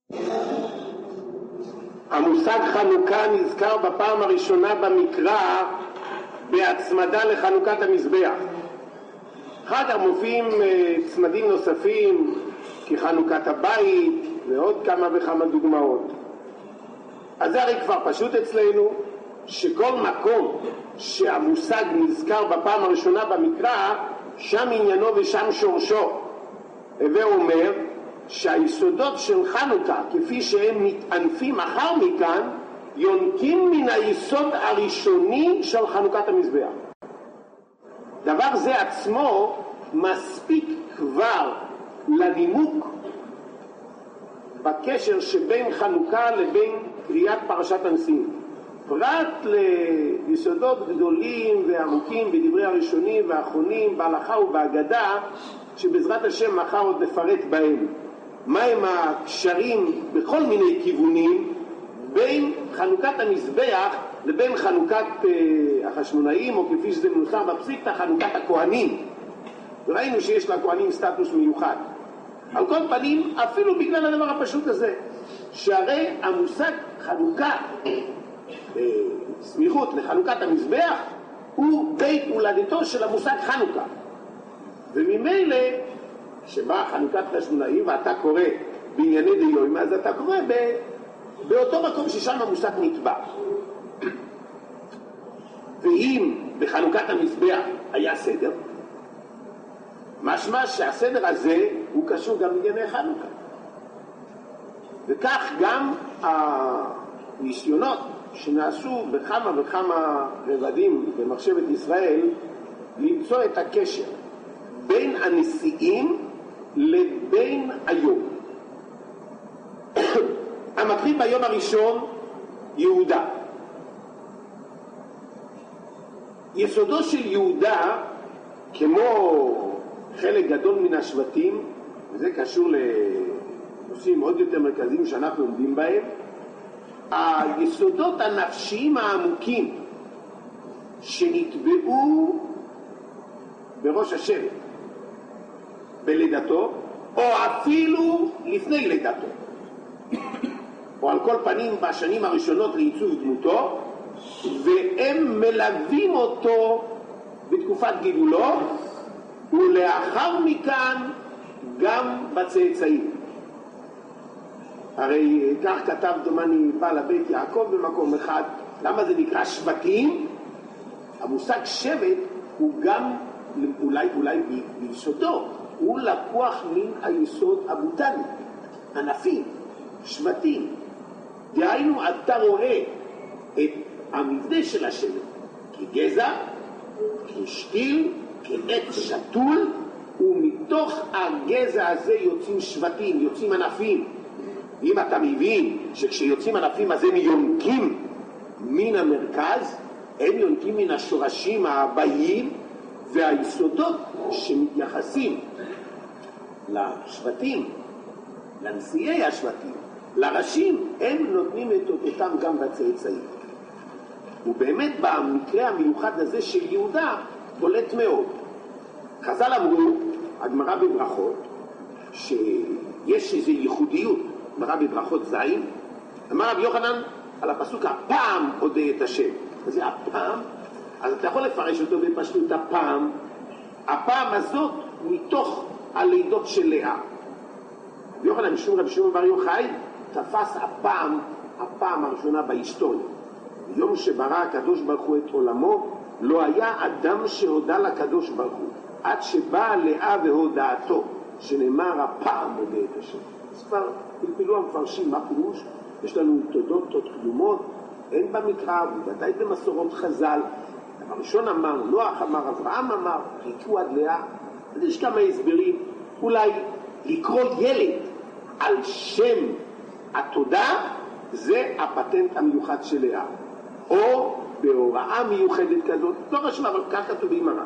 המושג חנוכה נזכר בפעם הראשונה במקרא בהצמדה לחנוכת המזבח. אחר כך מופיעים צמדים נוספים כחנוכת הבית ועוד כמה וכמה דוגמאות. אז זה הרי כבר פשוט אצלנו שכל מקום שהמושג נזכר בפעם הראשונה במקרא, שם עניינו ושם שורשו. הווה אומר שהיסודות של חנוכה כפי שהם מתענפים אחר מכאן יונקים מן היסוד הראשוני של חנוכת המזבח. דבר זה עצמו מספיק כבר לנימוק בקשר שבין חנוכה לבין קריאת פרשת הנשיאים. פרט ליסודות גדולים ועמוקים בדברי הראשונים והאחרונים בהלכה ובהגדה שבעזרת השם מחר עוד נפרט בהם. מהם הקשרים בכל מיני כיוונים בין חנוכת המזבח לבין חנוכת החשמונאים, או כפי שזה מנוסח בפסיקתא, חנוכת הכהנים. וראינו שיש לכהנים סטטוס מיוחד. על כל פנים, אפילו בגלל הדבר הפשוט הזה, שהרי המושג חנוכה בסמיכות לחנוכת המזבח הוא בית הולדתו של המושג חנוכה. וממילא שבא חנוכת חשמונאים ואתה קורא בענייני דיום, אז אתה קורא באותו מקום ששם המושג נטבע. ואם בחנוכת המזבח היה סדר, משמע שהסדר הזה הוא קשור גם לענייני חנוכה. וכך גם הניסיונות שנעשו בכמה וכמה רבדים במחשבת ישראל למצוא את הקשר בין הנשיאים לבין היום. המתחיל ביום הראשון יהודה. יסודו של יהודה, כמו חלק גדול מן השבטים, וזה קשור לנושאים עוד יותר מרכזיים שאנחנו עומדים בהם, היסודות הנפשיים העמוקים שנטבעו בראש השבט בלידתו, או אפילו לפני לידתו, או על כל פנים בשנים הראשונות לעיצוב דמותו, והם מלווים אותו בתקופת גידולו, ולאחר מכאן גם בצאצאים. הרי כך כתב דומני בעל הבית יעקב במקום אחד. למה זה נקרא שבטים? המושג שבט הוא גם אולי ביסודו הוא לקוח מן היסוד הבוטני, ענפים, שבטים. דהיינו אתה רואה את המבנה של השבט כגזע, כשתיל, כעץ שתול, ומתוך הגזע הזה יוצאים שבטים, יוצאים ענפים. אם אתה מבין שכשיוצאים ענפים אז הם יונקים מן המרכז, הם יונקים מן השורשים הבאים, והיסודות שמתייחסים לשבטים, לנשיאי השבטים, לראשים, הם נותנים את אותם גם בצאצאים. ובאמת במקרה המיוחד הזה של יהודה בולט מאוד. חז"ל אמרו, הגמרא בברכות, שיש איזו ייחודיות. גמרא בברכות זין, אמר רבי יוחנן על הפסוק הפעם אודה את השם. אז זה הפעם, אז אתה יכול לפרש אותו בפשטות הפעם. הפעם הזאת מתוך הלידות של לאה. רבי יוחנן משום רבי שמעון בר יוחאי תפס הפעם הראשונה בהיסטוריה. ביום שברא הקדוש ברוך הוא את עולמו, לא היה אדם שהודה לקדוש ברוך הוא, עד שבאה לאה והודעתו, שנאמר הפעם הודה את השם. אז כבר פלפלו המפרשים מה פירוש. יש לנו תודות קדומות, אין במקרא, ובוודאי במסורות חז"ל. דבר ראשון אמר, נוח אמר, אברהם אמר, חיכו עד לאה. אז יש כמה הסברים. אולי לקרוא ילד על שם התודה, זה הפטנט המיוחד של לאה. או בהוראה מיוחדת כזאת, לא רשום, אבל כך כתוב באמרה.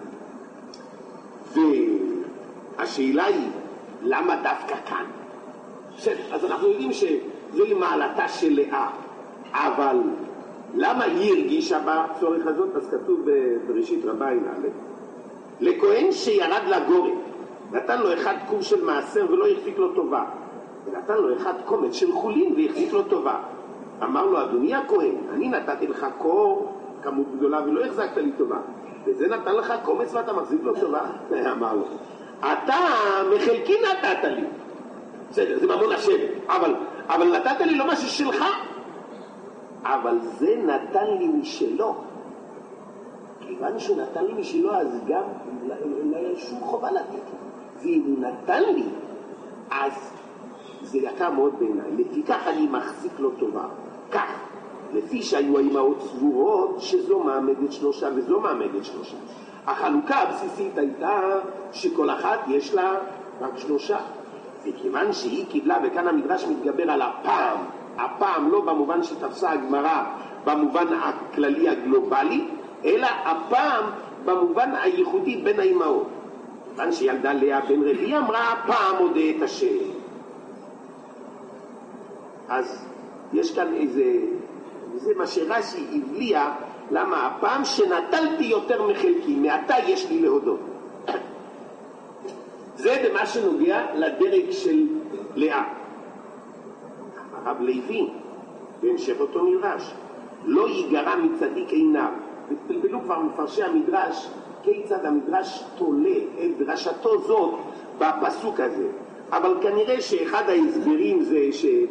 והשאלה היא, למה דווקא כאן? אז אנחנו יודעים שזוהי מעלתה של לאה, אבל למה היא הרגישה בצורך הזאת? אז כתוב בראשית רבה א', לכהן שירד לגורן, נתן לו אחד קוב של מעשר ולא יחפיק לו טובה, ונתן לו אחד קומץ של חולין והחזיק לו טובה. אמר לו, אדוני הכהן, אני נתתי לך קור כמות גדולה ולא החזקת לי טובה, וזה נתן לך קומץ ואתה מחזיק לו טובה? אמר לו, אתה מחלקי נתת לי, בסדר, זה ממון השם, אבל נתת לי לא משהו שלך, אבל זה נתן לי משלו. כיוון שהוא נתן לי משלו, אז גם לא היה שום חובה לתת. ואם הוא נתן לי, אז זה יקר מאוד בעיניי. לפיכך אני מחזיק לו טובה. כך, לפי שהיו האמהות סבורות שזו מעמדת שלושה וזו מעמדת שלושה. החלוקה הבסיסית הייתה שכל אחת יש לה רק שלושה. וכיוון שהיא קיבלה, וכאן המדרש מתגבר על הפעם, הפעם לא במובן שתפסה הגמרא במובן הכללי הגלובלי, אלא הפעם במובן הייחודי בין האמהות. כיוון שילדה לאה בן רביעי אמרה, הפעם אודה את השם. אז יש כאן זה מה שרש"י הבליע, למה הפעם שנטלתי יותר מחלקי, מעתה יש לי להודות. זה במה שנוגע לדרג של לאה. הרב לוי, בהמשך אותו מדרש, לא ייגרע מצדיק עיניו. ותלבלו כבר מפרשי המדרש, כיצד המדרש תולה את דרשתו זאת בפסוק הזה. אבל כנראה שאחד ההסברים זה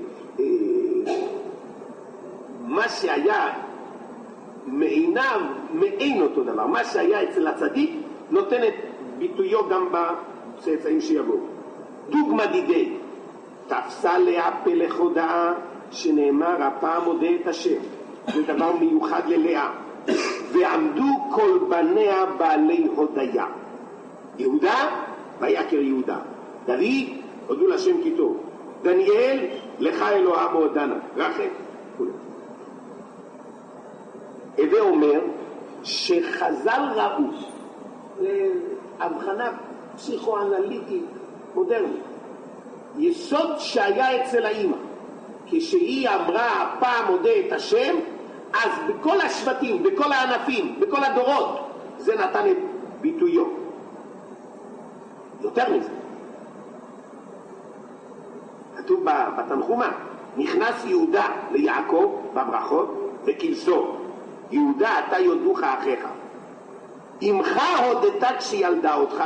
מה שהיה מעיניו מעין אותו דבר. מה שהיה אצל הצדיק נותן את ביטויו גם בצאצאים שיבואו. דוגמה דידי, תפסה לאה פלך הודאה שנאמר הפעם אודה את השם. זה דבר מיוחד ללאה. ועמדו כל בניה בעלי הודיה. יהודה ויקר יהודה. דוד הודו לשם כי טוב. דניאל לך אלוהה מעודנה. רחל. הווה אומר שחז"ל ראו להבחנה פסיכואנליטית מודרנית יסוד שהיה אצל האמא. כשהיא אמרה הפעם אודה את השם, אז בכל השבטים, בכל הענפים, בכל הדורות, זה נתן את ביטויו. יותר מזה, כתוב בתנחומה, נכנס יהודה ליעקב בברכות וכלסו, יהודה אתה יודוך אחיך, אמך הודתה כשילדה אותך,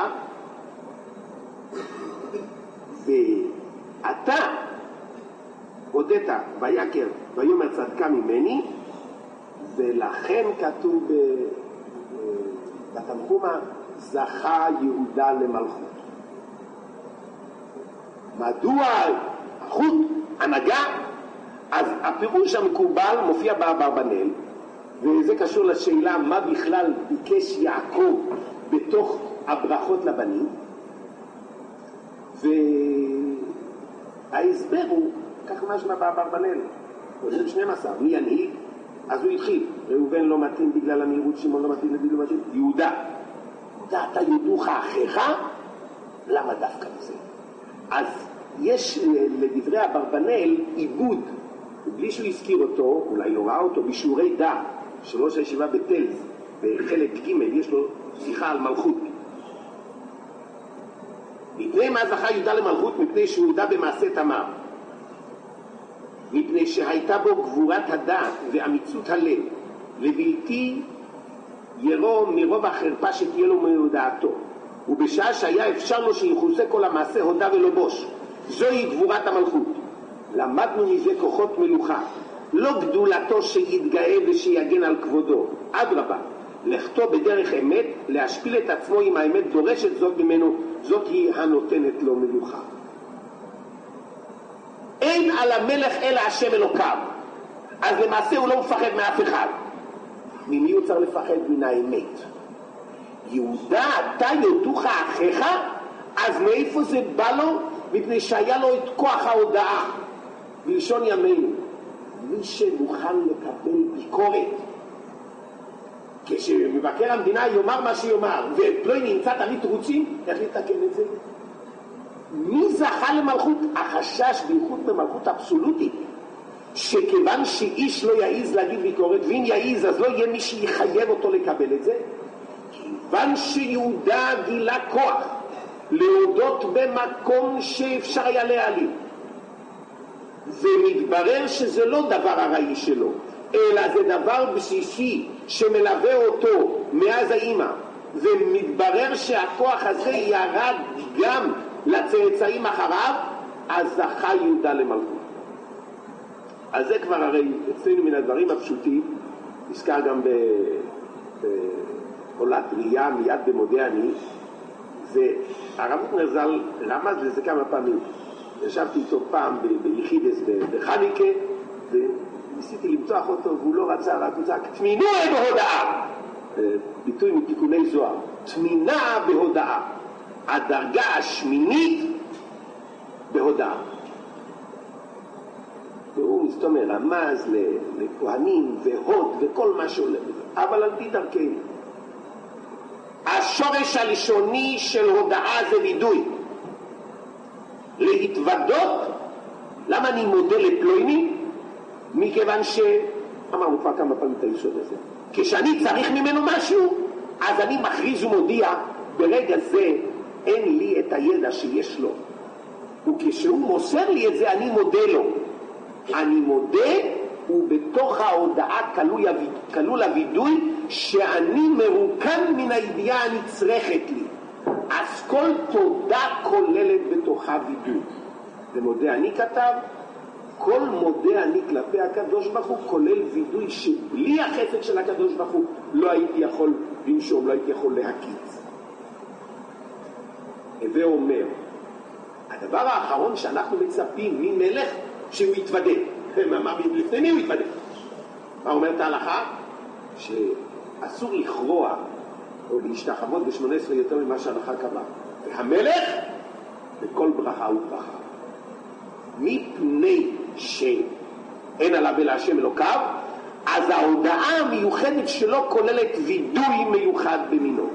ואתה הודית ויקר ויאמר צדקה ממני, ולכן כתוב בתנחומה זכה יהודה למלכות. מדוע מלכות, הנהגה? אז הפירוש המקובל מופיע באברבנאל, וזה קשור לשאלה מה בכלל ביקש יעקב בתוך הברכות לבנים, וההסבר הוא כך משמע באברבנאל, עוזר 12, מי ינהיג? אז הוא התחיל, ראובן לא מתאים בגלל המהירות, שמעון לא מתאים בגלל לא מתאים, יהודה, אתה יודוך אחיך? למה דווקא בזה? אז יש לדברי אברבנאל עיבוד, בלי שהוא הזכיר אותו, אולי לא ראה אותו, בשיעורי דעת של ראש הישיבה בטלז, בחלק ג' יש לו שיחה על מלכות. מפני מה זכה יהודה למלכות? מפני שהוא יהודה במעשה תמר. מפני שהייתה בו גבורת הדעת ואמיצות הלב, לבלתי ירום מרוב החרפה שתהיה לו מהודעתו, ובשעה שהיה אפשר לו שיחוסה כל המעשה הודה ולא בוש. זוהי גבורת המלכות. למדנו מזה כוחות מלוכה, לא גדולתו שיתגאה ושיגן על כבודו, אדרבה, לכתו בדרך אמת, להשפיל את עצמו עם האמת דורשת זאת ממנו, זאת היא הנותנת לו מלוכה. אין על המלך אלא השם אלוקיו, אז למעשה הוא לא מפחד מאף אחד. ממי הוא צריך לפחד? מן האמת. יהודה אתה יודוך אחיך, אז מאיפה זה בא לו? מפני שהיה לו את כוח ההודעה. בלשון ימינו, מי שמוכן לקבל ביקורת, כשמבקר המדינה יאמר מה שיאמר ופלוי נמצא תמיד תירוצים, איך לתקן את זה? מי זכה למלכות? החשש בייחוד במלכות אבסולוטית, שכיוון שאיש לא יעיז להגיד ביקורת, ואם יעיז אז לא יהיה מי שיחייב אותו לקבל את זה. כיוון שיהודה גילה כוח להודות במקום שאפשר היה להעלים, ומתברר שזה לא דבר הראי שלו, אלא זה דבר בסיסי שמלווה אותו מאז האמא, ומתברר שהכוח הזה ירד גם לצאצאים אחריו, אז זכה יהודה למלכות. אז זה כבר הרי אצלנו מן הדברים הפשוטים, נזכר גם בעולת ראייה מיד במודה אני, והרב הוטנר ז"ל רמז לזה כמה פעמים. ישבתי איתו פעם ביחידס בחניקה, וניסיתי למתוח אותו והוא לא רצה, רק הוא צעק, תמינה בהודעה, ביטוי מתיקוני זוהר, תמינה בהודעה, הדרגה השמינית בהודעה. והוא מסתומר רמז לכהנים והוד וכל מה שעולה בזה, אבל על פי דרכנו. השורש הראשוני של הודעה זה וידוי. להתוודות, למה אני מודה לפלויני? מכיוון אמרנו כבר כמה פעמים את היסוד הזה, כשאני צריך ממנו משהו, אז אני מכריז ומודיע, ברגע זה אין לי את הידע שיש לו, וכשהוא מוסר לי את זה אני מודה לו. אני מודה, ובתוך ההודעה כלול הוידוי שאני מרוקן מן הידיעה הנצרכת לי. אז כל תודה כוללת בתוכה וידוי. ומודה אני כתב, כל מודה אני כלפי הקדוש ברוך הוא כולל וידוי שבלי החסד של הקדוש ברוך הוא לא הייתי יכול לנשום, לא הייתי יכול להקיץ. הווה אומר, הדבר האחרון שאנחנו מצפים ממלך שהוא יתוודה. לפני מי הוא יתוודה? מה אומרת ההלכה? שאסור לכרוע או להשתחוות ב-18 יותר ממה שההלכה קבעה. והמלך בכל ברכה וברכה. מפני שאין עליו אלא השם אלוקיו, אז ההודעה המיוחדת שלו כוללת וידוי מיוחד במינו.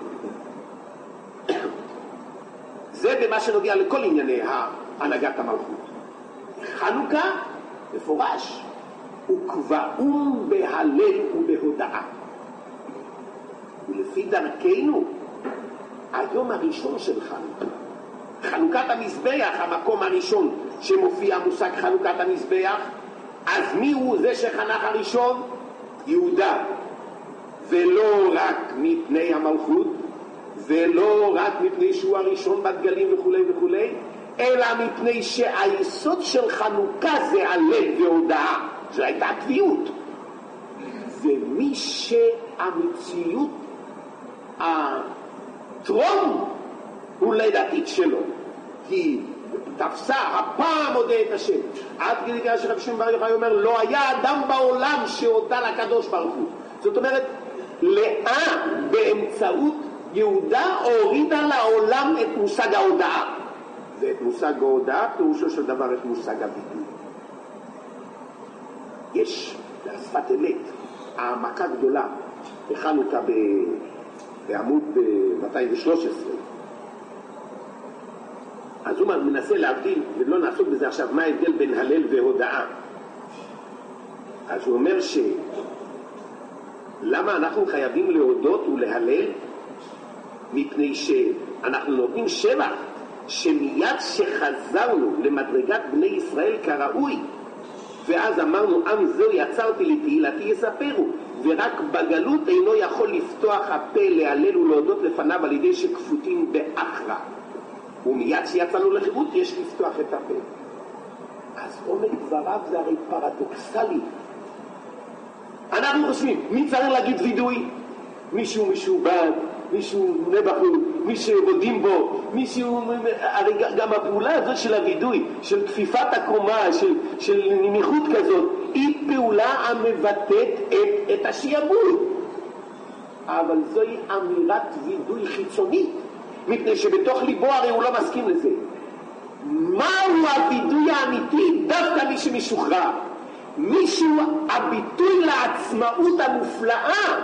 זה במה שנוגע לכל ענייני הנהגת המלכות. חנוכה מפורש, וקבעום בהלל ובהודעה. ולפי דרכנו, היום הראשון של חנוכה, חנוכת המזבח, המקום הראשון שמופיע מושג חנוכת המזבח, אז מי הוא זה שחנך הראשון? יהודה. ולא רק מפני המלכות, ולא רק מפני שהוא הראשון בדגלים וכו' וכו', אלא מפני שהיסוד של חנוכה זה הלל והודעה, זו הייתה הקביעות. ומי שהמציאות הטרום הולדתית שלו היא תפסה, הפעם הודה את השם, עד כדי כך שרב שמעון בר יוחאי אומר לא היה אדם בעולם שהודה לקדוש ברוך הוא. זאת אומרת, לאה באמצעות יהודה הורידה לעולם את מושג ההודעה, ואת מושג ההודעה פירושו של דבר את מושג הביטוי. יש בשפת אמת העמקה גדולה בחנוכה בעמוד 213. אז הוא מנסה להבדיל, ולא נעסוק בזה עכשיו, מה ההבדל בין הלל והודעה. אז הוא אומר למה אנחנו חייבים להודות ולהלל? מפני שאנחנו נותנים שבח שמיד שחזרנו למדרגת בני ישראל כראוי, ואז אמרנו עם זו יצרתי לתהילתי יספרו, ורק בגלות אינו יכול לפתוח הפה להלל ולהודות לפניו על ידי שכפותים באחרא, ומיד שיצאנו לחירות יש לפתוח את הפה. אז עומק דבריו זה הרי פרדוקסלי. אנחנו חושבים מי צריך להגיד וידוי? מישהו משובד, מישהו נבחו, מישהו בודים בו, מישהו, הרי גם הפעולה הזאת של הוידוי, של כפיפת הקומה, של נמיכות כזאת, היא פעולה המבטאת את השיעבוד. אבל זוהי אמירת וידוי חיצונית, מפני שבתוך ליבו הרי הוא לא מסכים לזה. מהו הוידוי האמיתי? דווקא מי שמשוחרר, מישהו הביטוי לעצמאות המופלאה,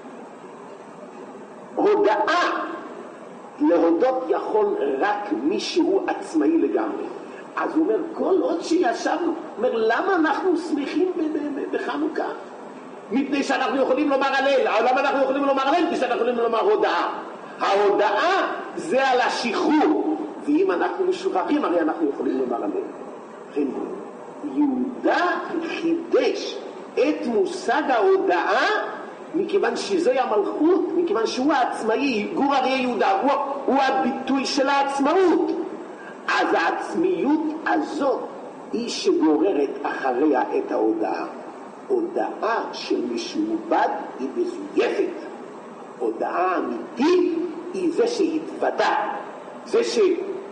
הודעה. להודות יכול רק מישהו עצמאי לגמרי. אז הוא אומר, כל עוד שישבנו, אומר, למה אנחנו שמחים בחנוכה? מפני שאנחנו יכולים לומר הלל. למה אנחנו יכולים לומר הלל? מפני שאנחנו יכולים לומר הודעה. ההודעה זה על השחרור, ואם אנחנו משוחררים הרי אנחנו יכולים לומר הלל. כן, יהודה חידש את מושג ההודעה מכיוון שזוהי המלכות, מכיוון שהוא העצמאי, גור אריה יהודה, הוא הביטוי של העצמאות. אז העצמיות הזאת היא שגוררת אחריה את ההודעה. הודעה של משועבד היא מזויפת. הודעה אמיתית היא זה שהתוודע, זה שהוא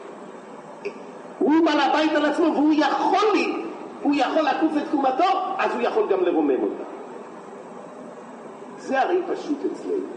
בעל הבית על עצמו והוא יכול לעקוף את תקומתו, אז הוא יכול גם לרומם אותה. זה הרי פשוט אצלנו,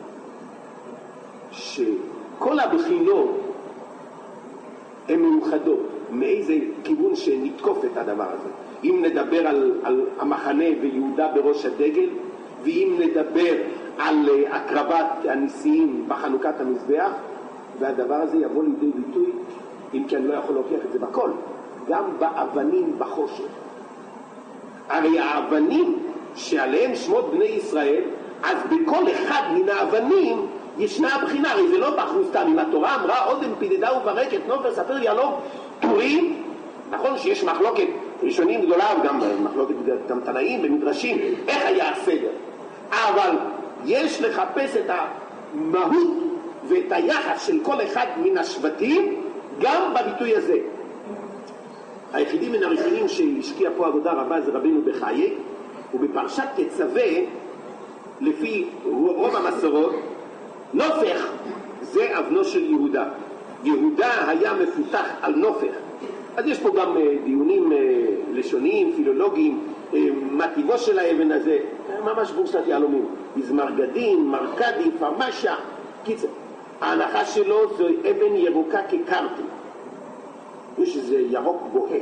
שכל הבחינות הן מיוחדות, מאיזה כיוון שנתקוף את הדבר הזה. אם נדבר על המחנה ויהודה בראש הדגל, ואם נדבר על הקרבת הניסיים בחנוכת המזבח, והדבר הזה יבוא לידי ביטוי, אם כי אני לא יכול להוכיח את זה בכל, גם באבנים בחושך. הרי האבנים שעליהם שמות בני ישראל, אז בכל אחד מן האבנים ישנה הבחינה. הרי זה לא בחרו סתם. אם התורה אמרה עודם פידדה וברקת נופר ספר יהלום טורים, נכון שיש מחלוקת ראשונים גדולה וגם מחלוקת גם תנאים במדרשים איך היה הסדר, אבל יש לחפש את המהות ואת היחס של כל אחד מן השבטים גם בביטוי הזה. היחידים מן הראשונים שהשקיע פה עבודה רבה זה רבינו בחיי, ובפרשת תצווה לפי רוב המסורות נופך זה אבנו של יהודה. יהודה היה מפותח על נופך. אז יש פה גם דיונים לשוניים, פילולוגיים, מה טיבו של האבן הזה, ממש בורסת יהלומים, מזמרגדים, מרקדי, פרמשה, קיצר. ההנחה שלו זו אבן ירוקה כקרטי, יש איזה ירוק בוהק.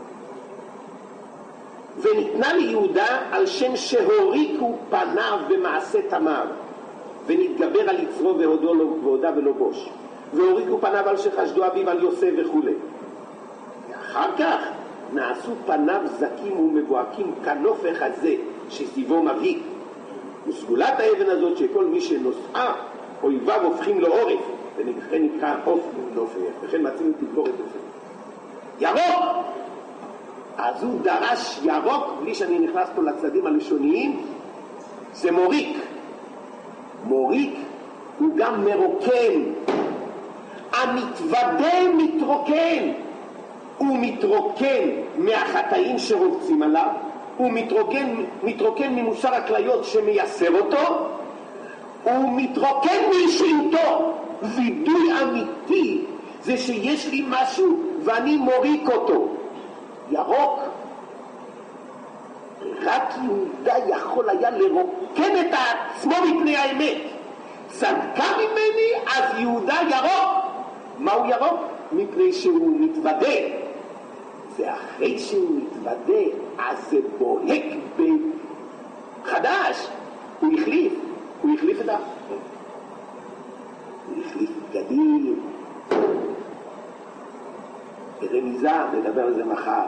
וניתנה ליהודה על שם שהוריקו פניו במעשה תמר, ונתגבר על יצרו והודה ולא בוש, והוריקו פניו על שחשדו אביו על יוסף וכו'. אחר כך נעשו פניו זקים ומבוהקים כנופך הזה שסביבו מבהיק. וסגולת האבן הזאת שכל מי שנושאה אויביו הופכים לו עורף, ולכן נקרא עוף נופך, וכן מצינו תגבורת את זה. ירוק! אז הוא דרש ירוק, בלי שאני נכנס פה לצדדים הלשוניים, זה מוריק. מוריק הוא גם מרוקן. המתוודה מתרוקן. הוא מתרוקן מהחטאים שרובצים עליו, הוא מתרוקן ממוסר הכליות שמייסר אותו, הוא מתרוקן מאישיותו. וידוי אמיתי זה שיש לי משהו ואני מוריק אותו. ירוק, רק יהודה יכול היה לרוקן את עצמו מפני האמת. צדקה ממני, אז יהודה ירוק. מהו ירוק? מפני שהוא מתוודה. ואחרי שהוא מתוודה, אז זה בוהק בחדש. הוא החליף את זה. הוא החליף בגדים. ברמיזה, נדבר על זה מחר.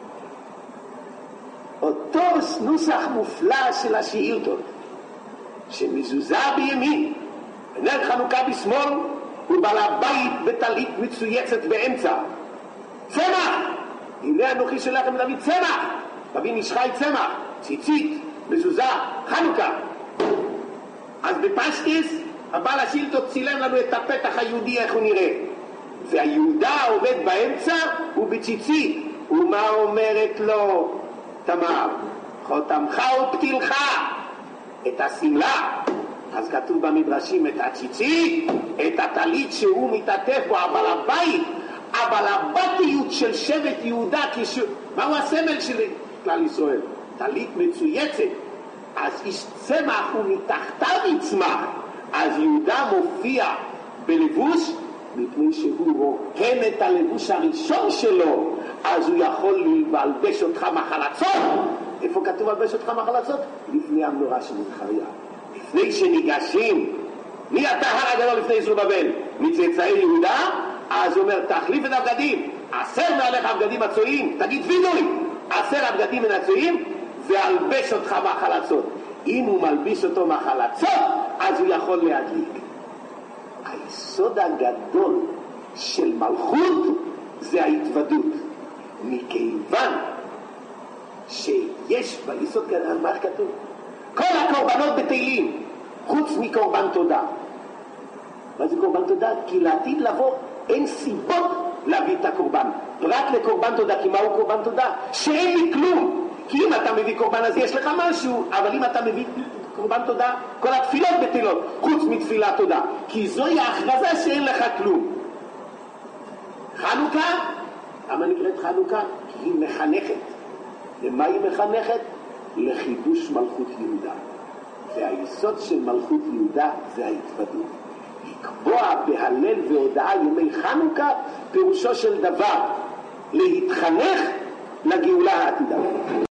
אותו נוסח מופלא של השאילתות, שמזוזה בימין, נר חנוכה בשמאל, ובעל הבית בטלית מצויצת באמצע. צמח! הנה אנוכי שלכם להביא צמח! תביא נשחי צמח, ציצית, מזוזה, חנוכה. אז בפשטס, הבעל השאילתות צילם לנו את הפתח היהודי איך הוא נראה. והיהודה עובד באמצע ובציצית. ומה אומרת לו תמר? חותמך ופתילך, את הסמלה. אז כתוב במדרשים את הציצית, את הטלית שהוא מתעטף בו, אבל הבית, אבל הבתיות של שבט יהודה, מהו הסמל של כלל ישראל? טלית מצויצת. אז איש צמח ומתחתיו יצמח. אז יהודה מופיע בלבוש מפני שהוא רוקן את הלבוש הראשון שלו, אז הוא יכול ללבש אותך מחלצות. איפה כתוב ללבש אותך מחלצות? לפני המנורה של זכריה. לפני שניגשים, מי אתה הר הגדול לפני זרובבל? מצאצאי יהודה? אז הוא אומר, תחליף את הבגדים, 10 מעליך הבגדים הצועים, תגיד וידוי, 10 הבגדים הצועים, ואלבש אותך מחלצות. אם הוא מלביש אותו מחלצות, אז הוא יכול להדליק. היסוד הגדול של מלכות זה ההתוודות. מכיוון שיש ביסוד, מה כתוב? כל הקורבנות בתהילים, חוץ מקורבן תודה. מה זה קורבן תודה? כי לעתיד לבוא אין סיבות להביא את הקורבן. רק לקורבן תודה, כי מהו קורבן תודה? שאין לי כלום. כי אם אתה מביא קורבן אז יש לך משהו, אבל אם אתה מביא קורבן תודה, כל התפילות בטלות, חוץ מתפילת תודה. כי זוהי ההכרזה שאין לך כלום. חנוכה, למה נקראת חנוכה? כי היא מחנכת. למה היא מחנכת? לחידוש מלכות יהודה. והיסוד של מלכות יהודה זה ההתוודות. לקבוע בהלל והודעה ימי חנוכה פירושו של דבר להתחנך לגאולה העתידה.